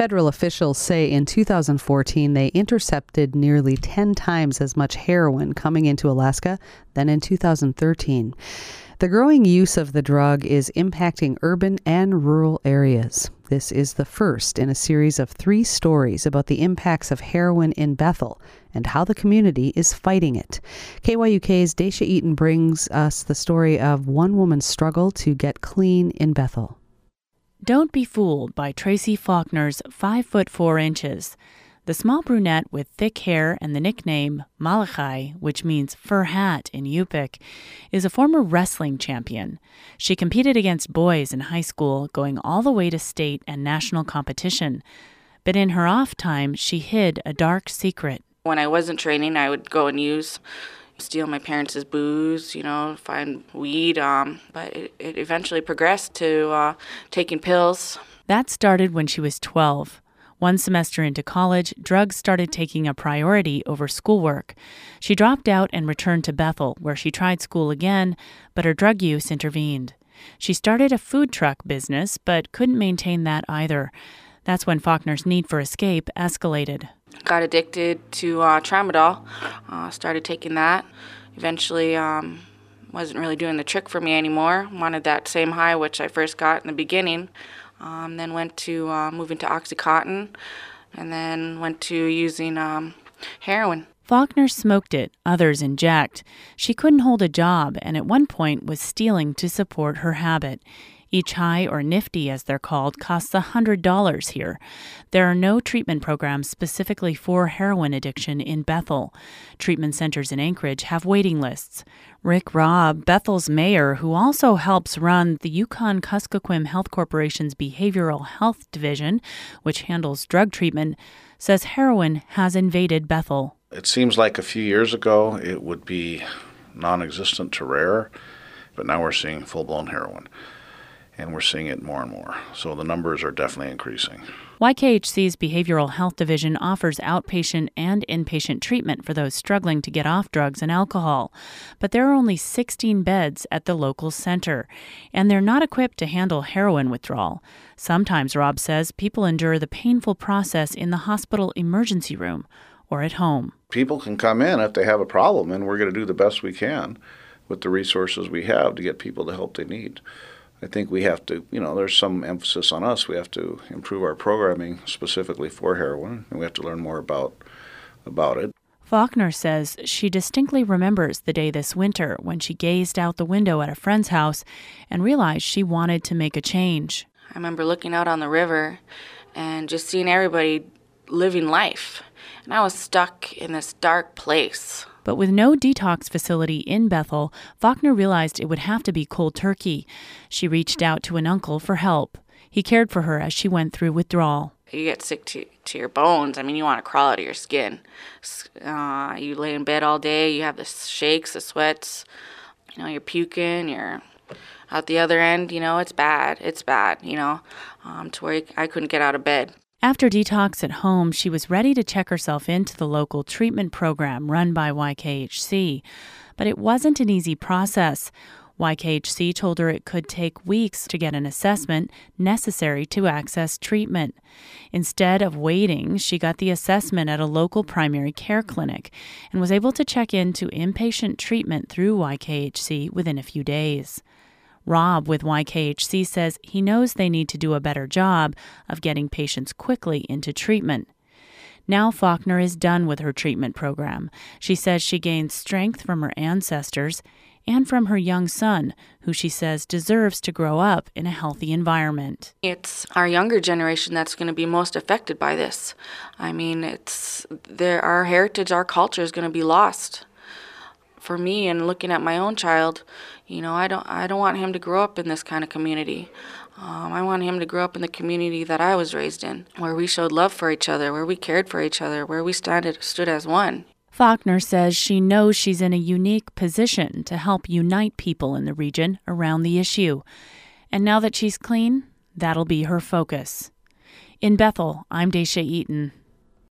Federal officials say in 2014 they intercepted nearly 10 times as much heroin coming into Alaska than in 2013. The growing use of the drug is impacting urban and rural areas. This is the first in a series of 3 stories about the impacts of heroin in Bethel and how the community is fighting it. KYUK's Daisha Eaton brings us the story of one woman's struggle to get clean in Bethel. Don't be fooled by Tracy Faulkner's 5 foot 4 inches. The small brunette with thick hair and the nickname Malachai, which means fur hat in Yupik, is a former wrestling champion. She competed against boys in high school, going all the way to state and national competition. But in her off time, she hid a dark secret. When I wasn't training, I would go and steal my parents' booze, find weed. But it eventually progressed to taking pills. That started when she was 12. One semester into college, drugs started taking a priority over schoolwork. She dropped out and returned to Bethel, where she tried school again, but her drug use intervened. She started a food truck business, but couldn't maintain that either. That's when Faulkner's need for escape escalated. Got addicted to tramadol, started taking that. Eventually wasn't really doing the trick for me anymore. Wanted that same high which I first got in the beginning. Then went to moving to Oxycontin, and then went to using heroin. Faulkner smoked it, others inject. She couldn't hold a job and at one point was stealing to support her habit. Each high, or nifty as they're called, costs $100 here. There are no treatment programs specifically for heroin addiction in Bethel. Treatment centers in Anchorage have waiting lists. Rick Robb, Bethel's mayor, who also helps run the Yukon-Kuskokwim Health Corporation's Behavioral Health Division, which handles drug treatment, says heroin has invaded Bethel. It seems like a few years ago it would be non-existent to rare, but now we're seeing full-blown heroin. And we're seeing it more and more. So the numbers are definitely increasing. YKHC's Behavioral Health Division offers outpatient and inpatient treatment for those struggling to get off drugs and alcohol. But there are only 16 beds at the local center, and they're not equipped to handle heroin withdrawal. Sometimes, Rob says, people endure the painful process in the hospital emergency room or at home. People can come in if they have a problem, and we're going to do the best we can with the resources we have to get people the help they need. I think we have to, there's some emphasis on us. We have to improve our programming specifically for heroin, and we have to learn more about it. Faulkner says she distinctly remembers the day this winter when she gazed out the window at a friend's house and realized she wanted to make a change. I remember looking out on the river and just seeing everybody living life. And I was stuck in this dark place. But with no detox facility in Bethel, Faulkner realized it would have to be cold turkey. She reached out to an uncle for help. He cared for her as she went through withdrawal. You get sick to your bones. You want to crawl out of your skin. You lay in bed all day. You have the shakes, the sweats. You're puking. You're out the other end. It's bad. It's bad, to where I couldn't get out of bed. After detox at home, she was ready to check herself into the local treatment program run by YKHC. But it wasn't an easy process. YKHC told her it could take weeks to get an assessment necessary to access treatment. Instead of waiting, she got the assessment at a local primary care clinic and was able to check into inpatient treatment through YKHC within a few days. Rob with YKHC says he knows they need to do a better job of getting patients quickly into treatment. Now Faulkner is done with her treatment program. She says she gained strength from her ancestors and from her young son, who she says deserves to grow up in a healthy environment. It's our younger generation that's going to be most affected by this. Our heritage, our culture is going to be lost. For me, and looking at my own child, I don't want him to grow up in this kind of community. I want him to grow up in the community that I was raised in, where we showed love for each other, where we cared for each other, where we stood as one. Faulkner says she knows she's in a unique position to help unite people in the region around the issue. And now that she's clean, that'll be her focus. In Bethel, I'm Daisha Eaton.